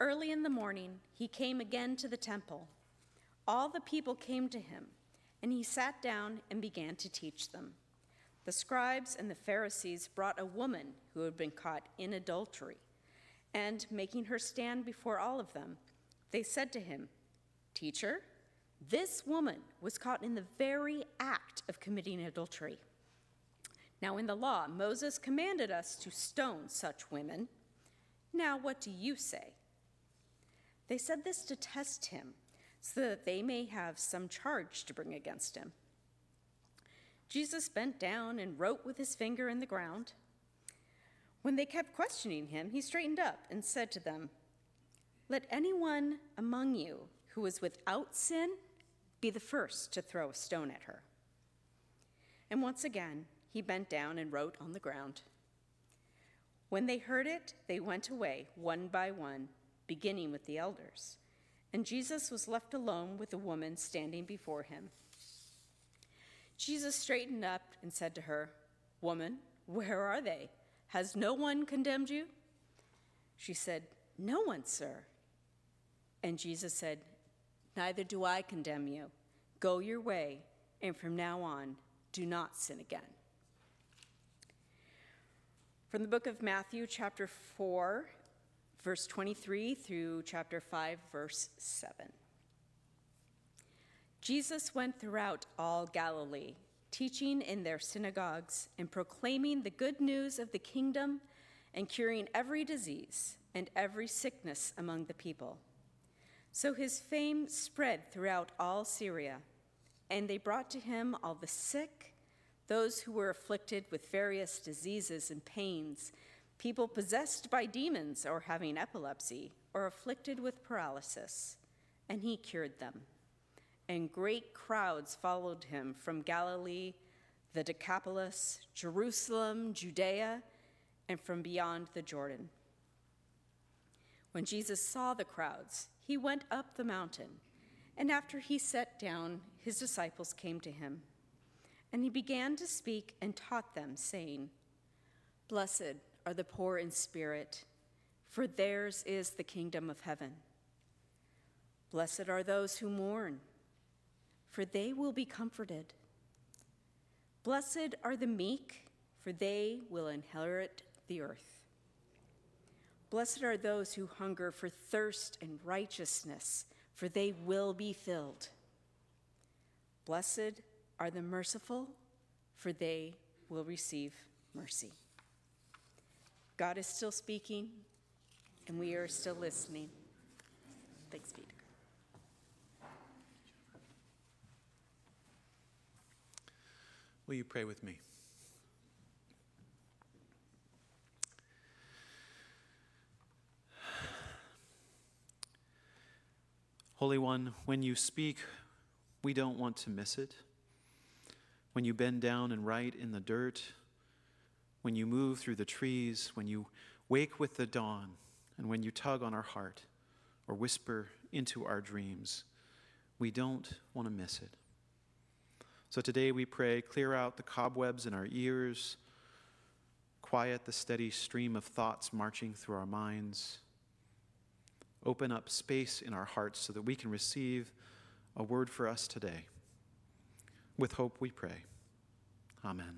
Early in the morning, he came again to the temple. All the people came to him, and he sat down and began to teach them. The scribes and the Pharisees brought a woman who had been caught in adultery, and making her stand before all of them, they said to him, "Teacher, this woman was caught in the very act of committing adultery. Now in the law, Moses commanded us to stone such women. Now what do you say?" They said this to test him, so that they may have some charge to bring against him. Jesus bent down and wrote with his finger in the ground. When they kept questioning him, he straightened up and said to them, "Let anyone among you who is without sin be the first to throw a stone at her." And once again, he bent down and wrote on the ground. When they heard it, they went away one by one, beginning with the elders. And Jesus was left alone with the woman standing before him. Jesus straightened up and said to her, "Woman, where are they? Has no one condemned you?" She said, "No one, sir." And Jesus said, "Neither do I condemn you. Go your way, and from now on, do not sin again." From the book of Matthew, chapter 4, verse 23 through chapter 5, verse 7. Jesus went throughout all Galilee, teaching in their synagogues and proclaiming the good news of the kingdom and curing every disease and every sickness among the people. So his fame spread throughout all Syria, and they brought to him all the sick, those who were afflicted with various diseases and pains, people possessed by demons or having epilepsy or afflicted with paralysis, and he cured them. And great crowds followed him from Galilee, the Decapolis, Jerusalem, Judea, and from beyond the Jordan. When Jesus saw the crowds, he went up the mountain, and after he sat down, his disciples came to him. And he began to speak and taught them, saying, "Blessed are the poor in spirit, for theirs is the kingdom of heaven. Blessed are those who mourn, for they will be comforted. Blessed are the meek, for they will inherit the earth. Blessed are those who hunger for thirst and righteousness, for they will be filled. Blessed are the merciful, for they will receive mercy." God is still speaking, and we are still listening. Thanks be to God. Will you pray with me? Holy One, when you speak, we don't want to miss it. When you bend down and write in the dirt, when you move through the trees, when you wake with the dawn, and when you tug on our heart or whisper into our dreams, we don't want to miss it. So today we pray, clear out the cobwebs in our ears, quiet the steady stream of thoughts marching through our minds, open up space in our hearts so that we can receive a word for us today. With hope we pray. Amen.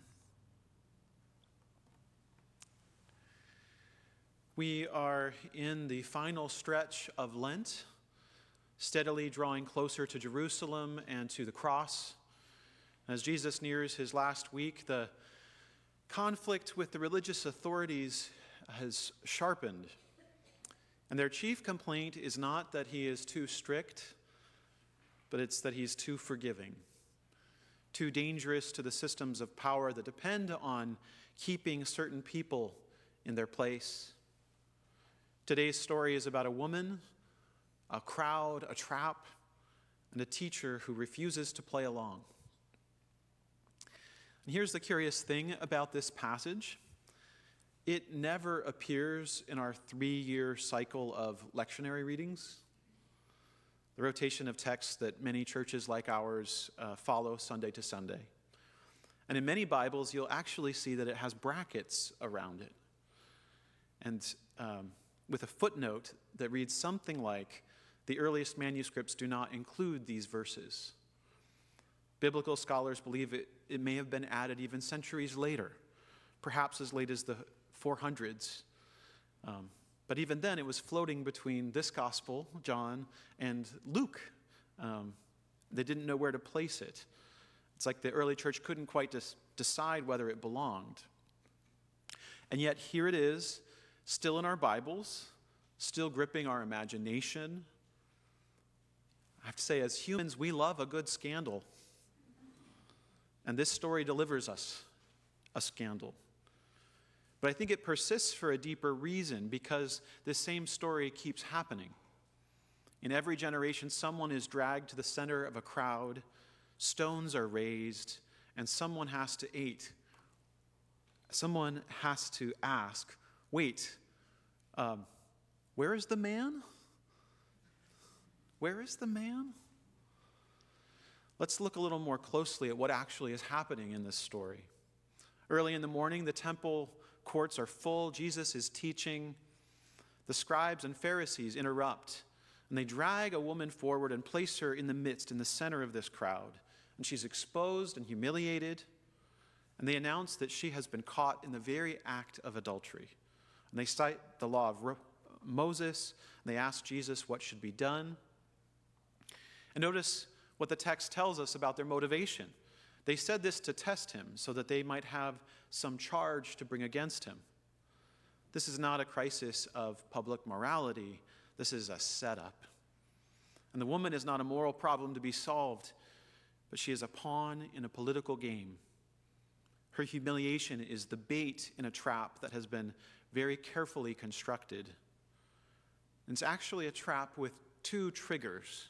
We are in the final stretch of Lent, steadily drawing closer to Jerusalem and to the cross. As Jesus nears his last week, the conflict with the religious authorities has sharpened. And their chief complaint is not that he is too strict, but it's that he's too forgiving, too dangerous to the systems of power that depend on keeping certain people in their place. Today's story is about a woman, a crowd, a trap, and a teacher who refuses to play along. And here's the curious thing about this passage. It never appears in our 3-year cycle of lectionary readings, the rotation of texts that many churches like ours follow Sunday to Sunday. And in many Bibles, you'll actually see that it has brackets around it. And with a footnote that reads something like, "The earliest manuscripts do not include these verses." Biblical scholars believe it may have been added even centuries later, perhaps as late as the 400s. But even then, it was floating between this gospel, John, and Luke. They didn't know where to place it. It's like the early church couldn't quite decide whether it belonged. And yet here it is, still in our Bibles, still gripping our imagination. I have to say, as humans, we love a good scandal. And this story delivers us a scandal. But I think it persists for a deeper reason, because this same story keeps happening. In every generation, someone is dragged to the center of a crowd, stones are raised, and someone has to eat. Someone has to ask, wait, where is the man? Where is the man? Let's look a little more closely at what actually is happening in this story. Early in the morning, the temple courts are full. Jesus is teaching. The scribes and Pharisees interrupt, and they drag a woman forward and place her in the midst, in the center of this crowd. And she's exposed and humiliated, and they announce that she has been caught in the very act of adultery. And they cite the law of Moses, and they ask Jesus what should be done. And notice what the text tells us about their motivation. They said this to test him, so that they might have some charge to bring against him. This is not a crisis of public morality. This is a setup. And the woman is not a moral problem to be solved, but she is a pawn in a political game. Her humiliation is the bait in a trap that has been very carefully constructed. And it's actually a trap with two triggers.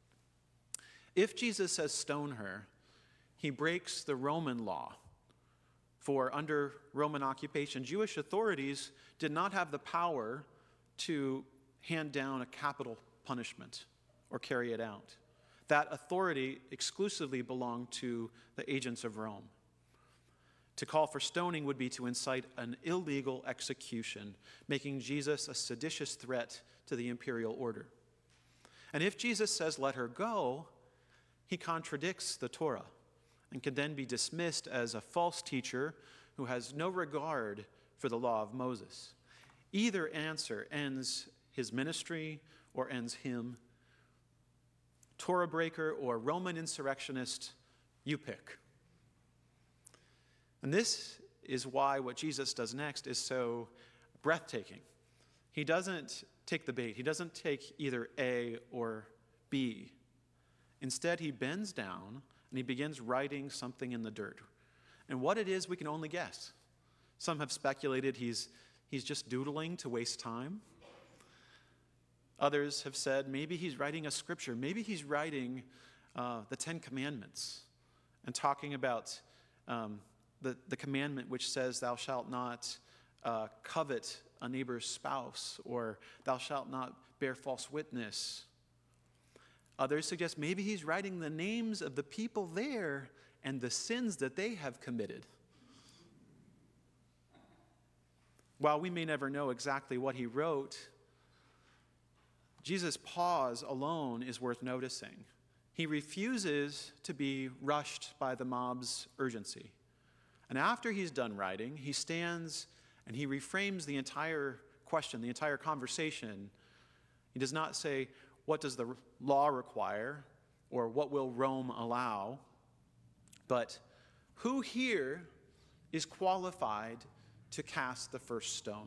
If Jesus says stone her, he breaks the Roman law. For under Roman occupation, Jewish authorities did not have the power to hand down a capital punishment or carry it out. That authority exclusively belonged to the agents of Rome. To call for stoning would be to incite an illegal execution, making Jesus a seditious threat to the imperial order. And if Jesus says, let her go, he contradicts the Torah and can then be dismissed as a false teacher who has no regard for the law of Moses. Either answer ends his ministry or ends him. Torah breaker or Roman insurrectionist, you pick. And this is why what Jesus does next is so breathtaking. He doesn't take the bait. He doesn't take either A or B. Instead, he bends down and he begins writing something in the dirt. And what it is, we can only guess. Some have speculated he's just doodling to waste time. Others have said maybe he's writing a scripture. Maybe he's writing the Ten Commandments and talking about the commandment which says thou shalt not covet a neighbor's spouse, or thou shalt not bear false witness. Others suggest maybe he's writing the names of the people there and the sins that they have committed. While we may never know exactly what he wrote, Jesus' pause alone is worth noticing. He refuses to be rushed by the mob's urgency. And after he's done writing, he stands and he reframes the entire question, the entire conversation. He does not say, what does the law require, or what will Rome allow? But who here is qualified to cast the first stone?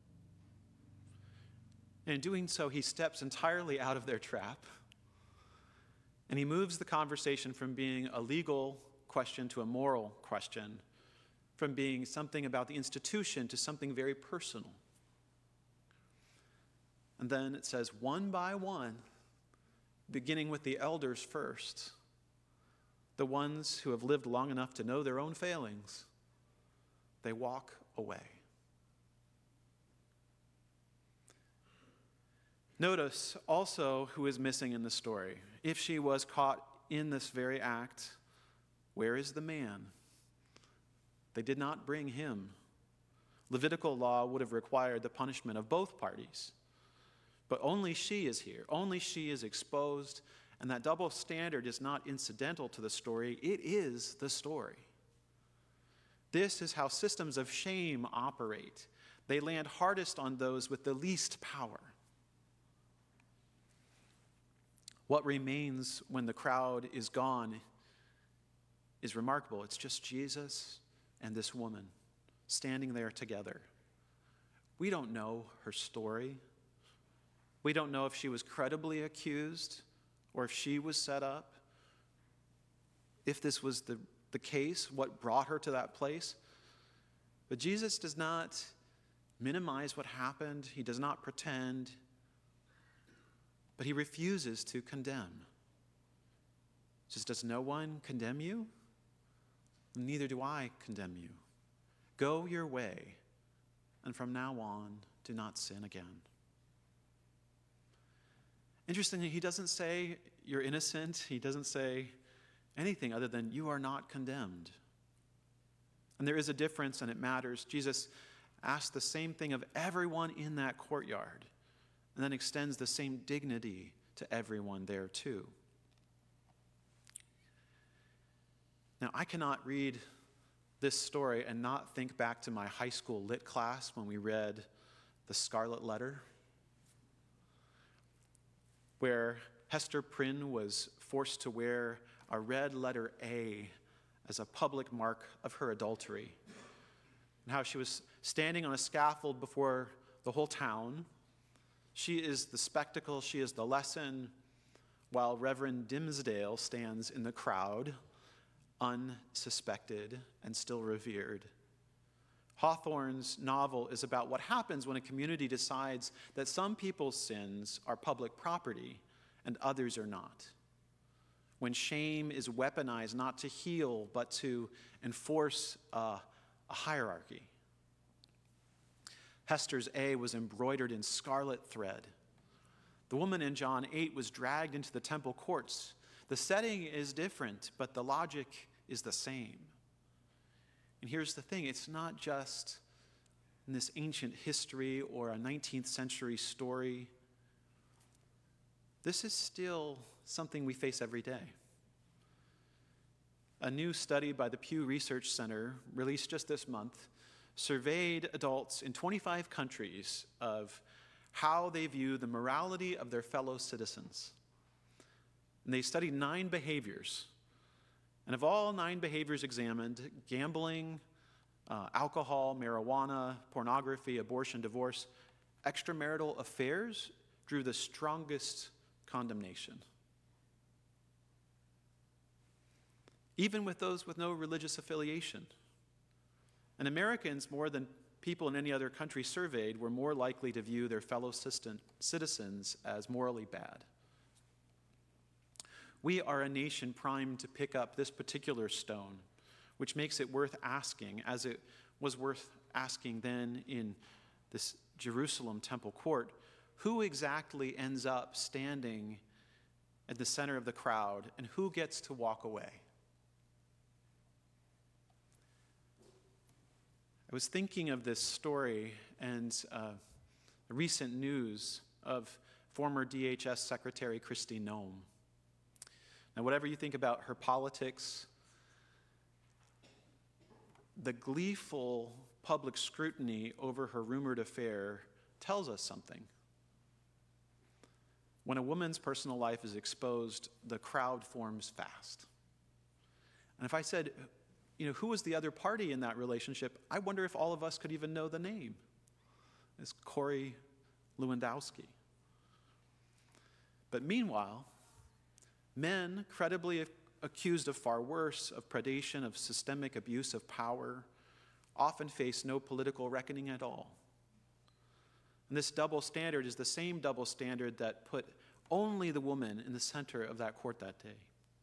And in doing so, he steps entirely out of their trap, and he moves the conversation from being a legal question to a moral question, from being something about the institution to something very personal. And then it says, one by one, beginning with the elders first, the ones who have lived long enough to know their own failings, they walk away. Notice also who is missing in the story. If she was caught in this very act, where is the man? They did not bring him. Levitical law would have required the punishment of both parties. But only she is here. Only she is exposed. And that double standard is not incidental to the story. It is the story. This is how systems of shame operate. They land hardest on those with the least power. What remains when the crowd is gone is remarkable. It's just Jesus and this woman standing there together. We don't know her story. We don't know if she was credibly accused or if she was set up. If this was the case, what brought her to that place. But Jesus does not minimize what happened. He does not pretend. But he refuses to condemn. He says, does no one condemn you? Neither do I condemn you. Go your way, and from now on, do not sin again. Interestingly, he doesn't say you're innocent. He doesn't say anything other than you are not condemned. And there is a difference, and it matters. Jesus asked the same thing of everyone in that courtyard, and then extends the same dignity to everyone there too. Now, I cannot read this story and not think back to my high school lit class when we read The Scarlet Letter, where Hester Prynne was forced to wear a red letter A as a public mark of her adultery, and how she was standing on a scaffold before the whole town. She is the spectacle, she is the lesson, while Reverend Dimsdale stands in the crowd, unsuspected and still revered. Hawthorne's novel is about what happens when a community decides that some people's sins are public property and others are not. When shame is weaponized not to heal but to enforce a hierarchy. Hester's A was embroidered in scarlet thread. The woman in John 8 was dragged into the temple courts. The setting is different, but the logic is the same. And here's the thing, it's not just in this ancient history or a 19th century story. This is still something we face every day. A new study by the Pew Research Center, released just this month, surveyed adults in 25 countries of how they view the morality of their fellow citizens. And they studied 9 behaviors. And of all 9 behaviors examined, gambling, alcohol, marijuana, pornography, abortion, divorce, extramarital affairs drew the strongest condemnation. Even with those with no religious affiliation. And Americans, more than people in any other country surveyed, were more likely to view their fellow citizens as morally bad. We are a nation primed to pick up this particular stone, which makes it worth asking, as it was worth asking then in this Jerusalem temple court, who exactly ends up standing at the center of the crowd and who gets to walk away? I was thinking of this story and the recent news of former DHS Secretary Kristi Noem. Now, whatever you think about her politics, the gleeful public scrutiny over her rumored affair tells us something. When a woman's personal life is exposed, the crowd forms fast. And if I said, who was the other party in that relationship, I wonder if all of us could even know the name. It's Corey Lewandowski. But meanwhile, men credibly accused of far worse, of predation, of systemic abuse of power, often face no political reckoning at all. And this double standard is the same double standard that put only the woman in the center of that court that day.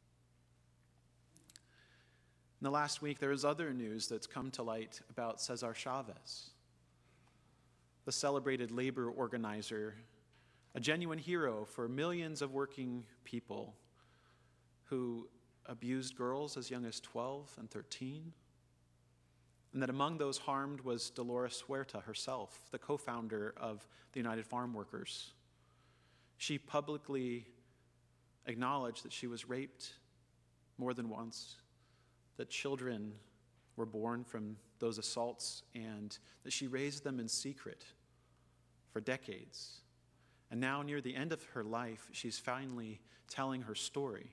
In the last week, there is other news that's come to light about Cesar Chavez, the celebrated labor organizer, a genuine hero for millions of working people who abused girls as young as 12 and 13, and that among those harmed was Dolores Huerta herself, the co-founder of the United Farm Workers, She publicly acknowledged that she was raped more than once, that children were born from those assaults, and that she raised them in secret for decades. And now, near the end of her life, she's finally telling her story.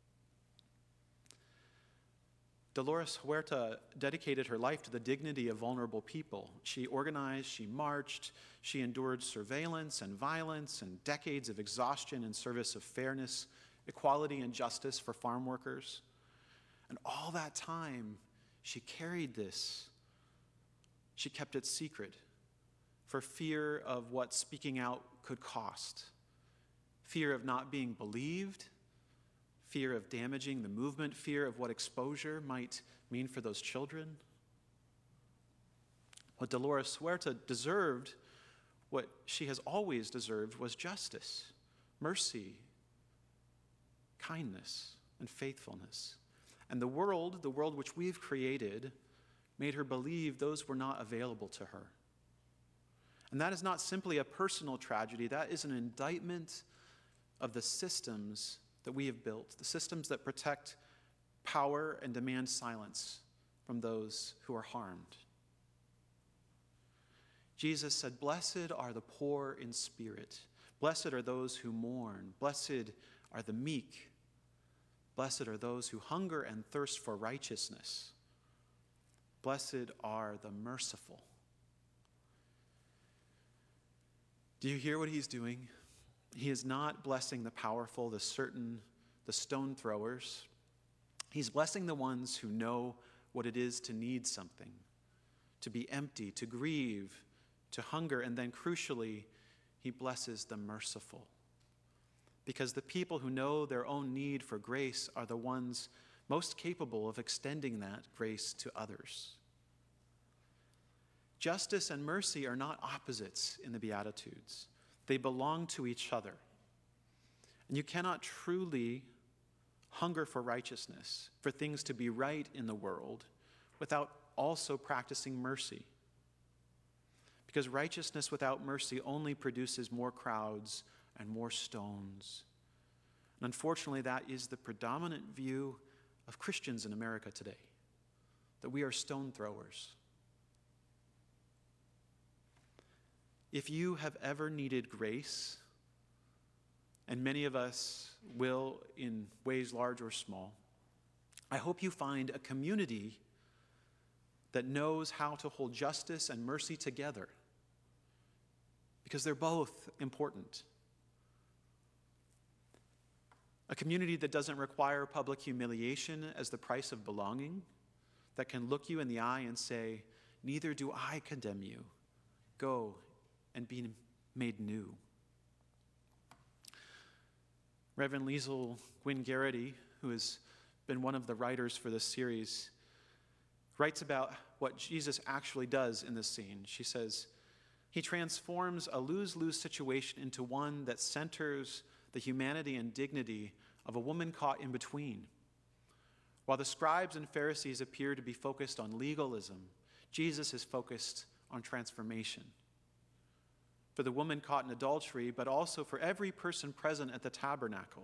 Dolores Huerta dedicated her life to the dignity of vulnerable people. She organized, she marched, she endured surveillance and violence and decades of exhaustion in service of fairness, equality, and justice for farm workers. And all that time, she carried this. She kept it secret for fear of what speaking out could cost, fear of not being believed, fear of damaging the movement, fear of what exposure might mean for those children. What Dolores Huerta deserved, what she has always deserved, was justice, mercy, kindness, and faithfulness. And the world which we've created, made her believe those were not available to her. And that is not simply a personal tragedy, that is an indictment of the systems that we have built, the systems that protect power and demand silence from those who are harmed. Jesus said, "Blessed are the poor in spirit. Blessed are those who mourn. Blessed are the meek. Blessed are those who hunger and thirst for righteousness. Blessed are the merciful." Do you hear what he's doing? He is not blessing the powerful, the certain, the stone throwers. He's blessing the ones who know what it is to need something, to be empty, to grieve, to hunger, and then crucially, he blesses the merciful. Because the people who know their own need for grace are the ones most capable of extending that grace to others. Justice and mercy are not opposites in the Beatitudes. They belong to each other. And you cannot truly hunger for righteousness, for things to be right in the world, without also practicing mercy. Because righteousness without mercy only produces more crowds and more stones. And unfortunately, that is the predominant view of Christians in America today, that we are stone throwers. If you have ever needed grace, and many of us will in ways large or small, I hope you find a community that knows how to hold justice and mercy together, because they're both important. A community that doesn't require public humiliation as the price of belonging, that can look you in the eye and say, "Neither do I condemn you. Go and be made new." Reverend Liesl Gwynne Garrity, who has been one of the writers for this series, writes about what Jesus actually does in this scene. She says, "He transforms a lose-lose situation into one that centers the humanity and dignity of a woman caught in between. While the scribes and Pharisees appear to be focused on legalism, Jesus is focused on transformation. For the woman caught in adultery, but also for every person present at the tabernacle,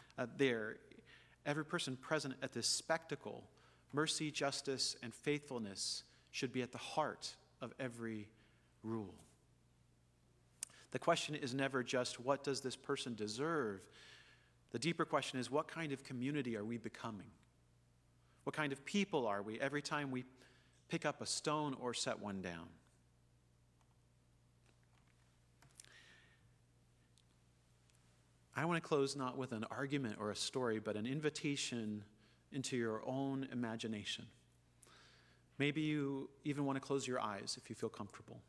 every person present at this spectacle, mercy, justice, and faithfulness should be at the heart of every rule. The question is never just, what does this person deserve? The deeper question is, what kind of community are we becoming? What kind of people are we every time we pick up a stone or set one down? I want to close not with an argument or a story, but an invitation into your own imagination. Maybe you even want to close your eyes if you feel comfortable.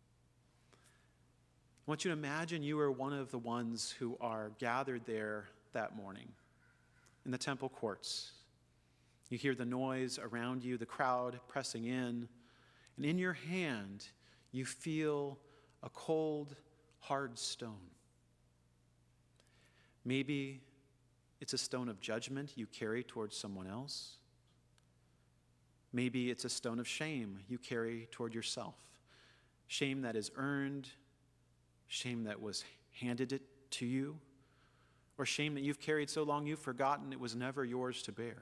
I want you to imagine you are one of the ones who are gathered there that morning in the temple courts. You hear the noise around you, the crowd pressing in, and in your hand you feel a cold, hard stone. Maybe it's a stone of judgment you carry towards someone else. Maybe it's a stone of shame you carry toward yourself. Shame that is earned, shame that was handed it to you, or shame that you've carried so long you've forgotten it was never yours to bear.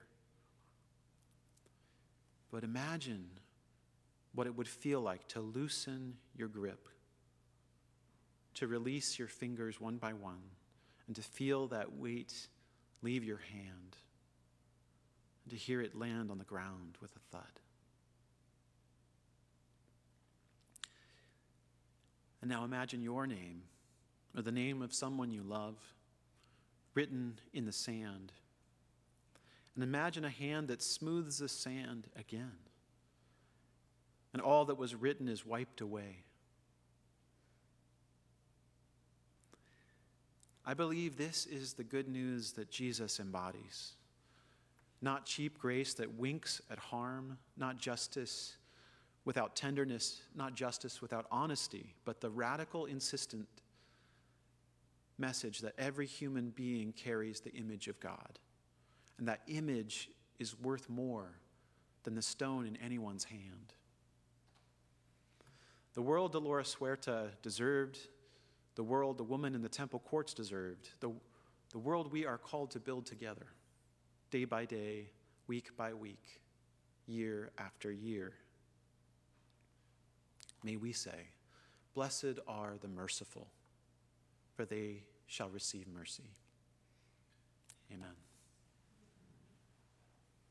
But imagine what it would feel like to loosen your grip, to release your fingers one by one, and to feel that weight leave your hand, and to hear it land on the ground with a thud. And now imagine your name, or the name of someone you love, written in the sand. And imagine a hand that smooths the sand again, and all that was written is wiped away. I believe this is the good news that Jesus embodies. Not cheap grace that winks at harm, not justice without tenderness, not justice without honesty, but the radical, insistent message that every human being carries the image of God. And that image is worth more than the stone in anyone's hand. The world Dolores Huerta deserved, the world the woman in the temple courts deserved, the world we are called to build together, day by day, week by week, year after year. May we say, "Blessed are the merciful, for they shall receive mercy." Amen.